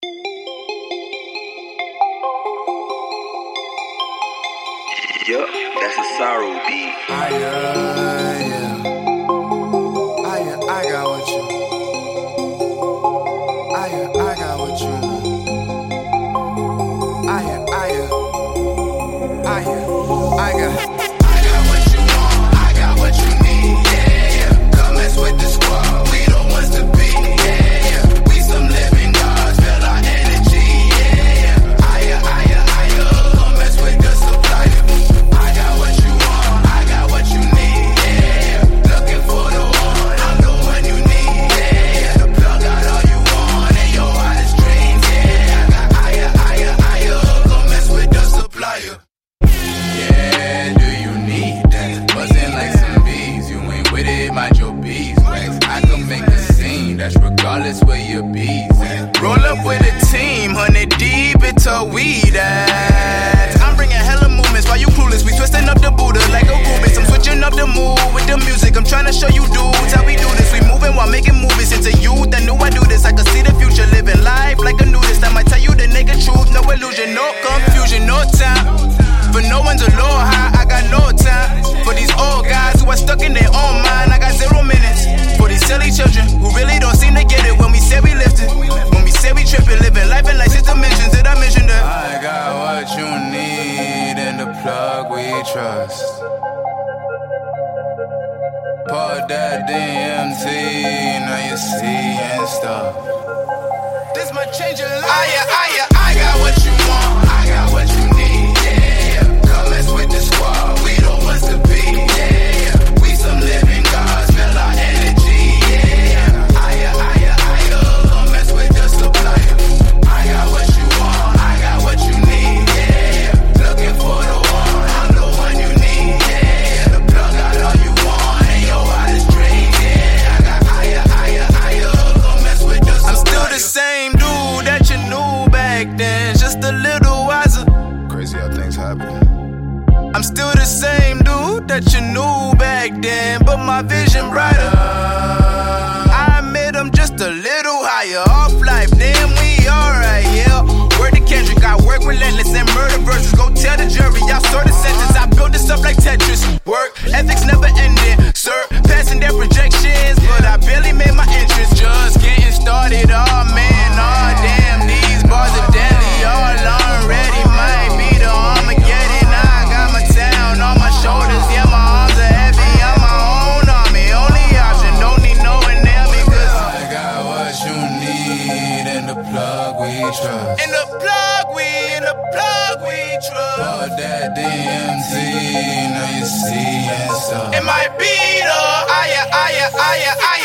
Yup, that's a sorrow beat. I got what you. I got what you. I got. Regardless where your bees at. Roll up with a team, 100 deep, it's a weed at. I'm bringing hella movements while you clueless. We twisting up the Buddha like a Rubik's. I'm switching up the mood with the music. I'm trying to show you dudes how we do this. We moving while making movies into youth. I knew I do this. I could see the future, living life like a nudist. I might tell you the nigga truth, no illusion, no confusion, no time for no one's a low high. I got no time for these old guys who are stuck in their own mind. I got 0 minutes for these silly children who really don't seem to get it when we say we lifted. When we say we tripping, living life in like 6 dimensions. Did I mention that? I got what you need in the plug we trust. Put that DMT, now you seeing stuff. This might change your life. I got what you want, I got what you need, yeah. Come mess with the squad, we the ones to be, yeah. We some living gods, feel our energy, yeah. Come mess with the supplier. I got what you want, I got what you need, yeah. Looking for the one, I'm the one you need, yeah. The plug got all you want, and your wildest dreams, yeah. I got come mess with the supplier. I'm still the same dude that you knew back then, just a little wiser. Crazy how things happen. I'm still the same dude that you knew back then, but my vision brighter. I admit I'm just a little higher. Off life, then we alright, yeah. Word to Kendrick, I work relentless and murder verses. Go tell the jury, y'all saw the sentence. I built this up like Tetris. Work ethics never ending, sir. Passing their projections, but I barely made my entrance. Just getting started, oh man, oh damn. These bars are deadly, all already might be the Armageddon. I got my town on my shoulders, yeah, my arms are heavy. I'm my own army, only option. Don't need no one there because I got what you need in the plug we trust. in the plug we trust. Put that DMT, now you seeing stuff. It might be the